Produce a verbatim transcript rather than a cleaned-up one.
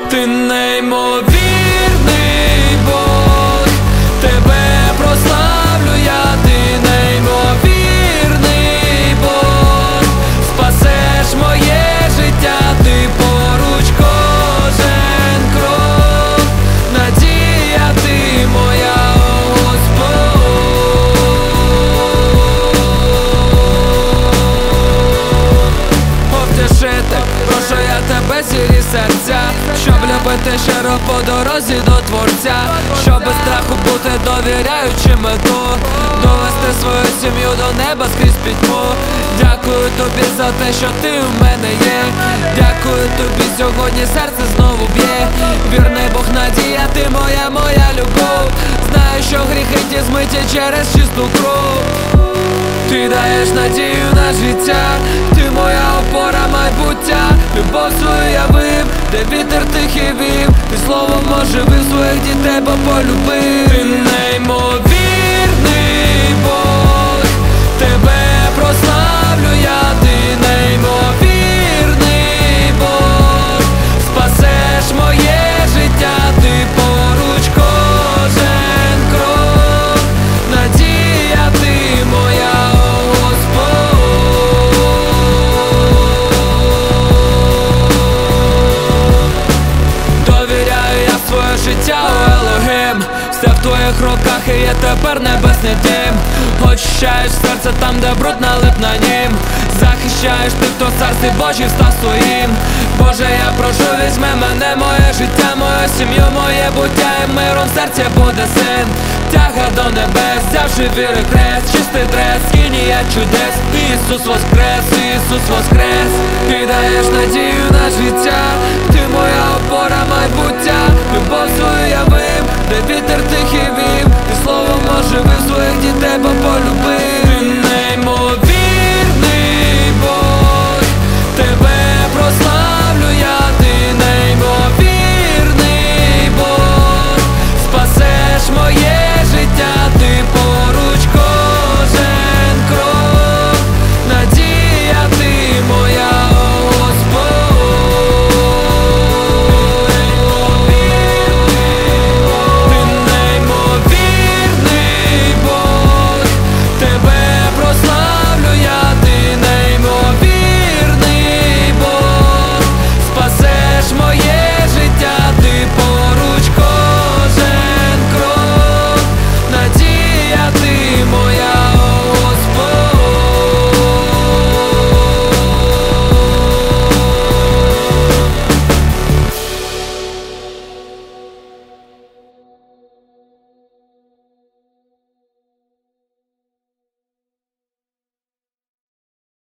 Ти неймовірний Бог, тебе прославлю я, ти неймовірний Бог, спасеш моє життя, ти поруч кожен крок, надія ти моя, о Господь. Повтішити, прошу я тебе, сірі серця, щоб любити щиро по дорозі до Творця, щоб без страху бути довіряючим мету, довести свою сім'ю до неба скрізь пітьму. Дякую тобі за те, що ти в мене є. Дякую тобі, сьогодні серце знову б'є. Вірний Бог, надія, ти моя, моя любов. Знаю, що гріхи ті змиті через чисту кров. Ти даєш надію на життя, ти моя опора, майбуття. Любов свою явив, де вітер тихий вів, ти словом оживив своїх дітей, бо полюбив. Ти неймовірний Бог, тебе прославлю я, ти неймовірний Бог, спасеш моє життя, ти поруч кожен крок, надія ти моя, о Господь. Довіряю я своє життя, о Елогим, все в твоїх руках і є тепер небесний дім. Очищаєш серце там, де бруд налип на нім. Захищаєш тих, хто в царстві Божій став своїм. Боже, я прошу, візьми мене, моє життя, мою сім'ю, моє буття, і миром в серці буде син. Тяга до небес, взявши віри крест, чистий дрест, скинія чудес. Ісус воскрес, Ісус воскрес. Ти даєш надію на життя, ти моя опора, майбуття. Любов свою явив, де вітер тихий вів, ти словом оживив своїх дітей, бо полюбив.